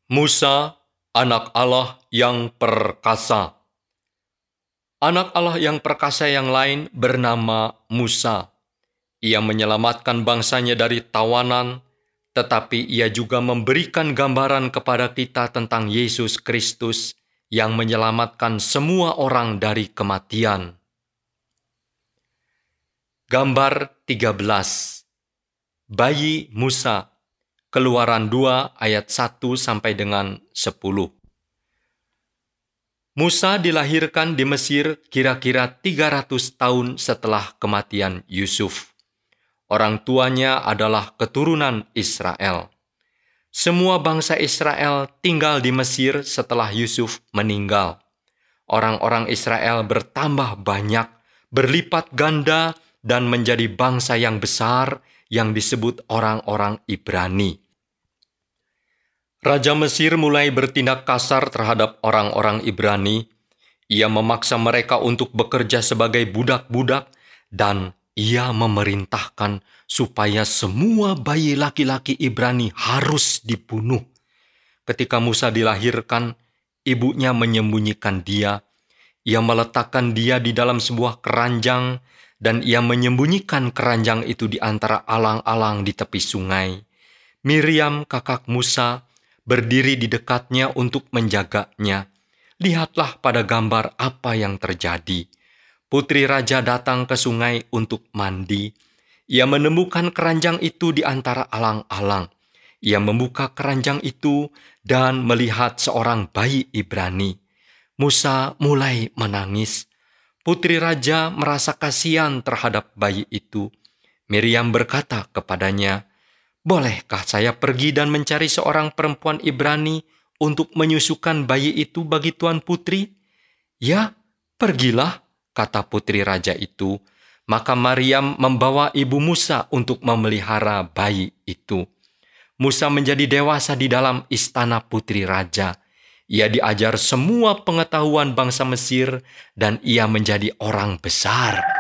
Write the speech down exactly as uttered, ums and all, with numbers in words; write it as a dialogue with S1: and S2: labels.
S1: Musa, anak Allah yang perkasa. Anak Allah yang perkasa yang lain bernama Musa. Ia menyelamatkan bangsanya dari tawanan, tetapi ia juga memberikan gambaran kepada kita tentang Yesus Kristus yang menyelamatkan semua orang dari kematian. Gambar tiga belas. Bayi Musa. Keluaran dua ayat satu sampai dengan sepuluh. Musa dilahirkan di Mesir kira-kira tiga ratus tahun setelah kematian Yusuf. Orang tuanya adalah keturunan Israel. Semua bangsa Israel tinggal di Mesir setelah Yusuf meninggal. Orang-orang Israel bertambah banyak, berlipat ganda, dan menjadi bangsa yang besar yang disebut orang-orang Ibrani. Raja Mesir mulai bertindak kasar terhadap orang-orang Ibrani. Ia memaksa mereka untuk bekerja sebagai budak-budak dan ia memerintahkan supaya semua bayi laki-laki Ibrani harus dibunuh. Ketika Musa dilahirkan, ibunya menyembunyikan dia. Ia meletakkan dia di dalam sebuah keranjang dan ia menyembunyikan keranjang itu di antara alang-alang di tepi sungai. Miriam, kakak Musa, berdiri di dekatnya untuk menjaganya. Lihatlah pada gambar apa yang terjadi. Putri raja datang ke sungai untuk mandi. Ia menemukan keranjang itu di antara alang-alang. Ia membuka keranjang itu dan melihat seorang bayi Ibrani. Musa mulai menangis. Putri raja merasa kasihan terhadap bayi itu. Miriam berkata kepadanya, "Bolehkah saya pergi dan mencari seorang perempuan Ibrani untuk menyusukan bayi itu bagi tuan putri?" "Ya, pergilah," kata putri raja itu. Maka Maryam membawa ibu Musa untuk memelihara bayi itu. Musa menjadi dewasa di dalam istana putri raja. Ia diajar semua pengetahuan bangsa Mesir dan ia menjadi orang besar.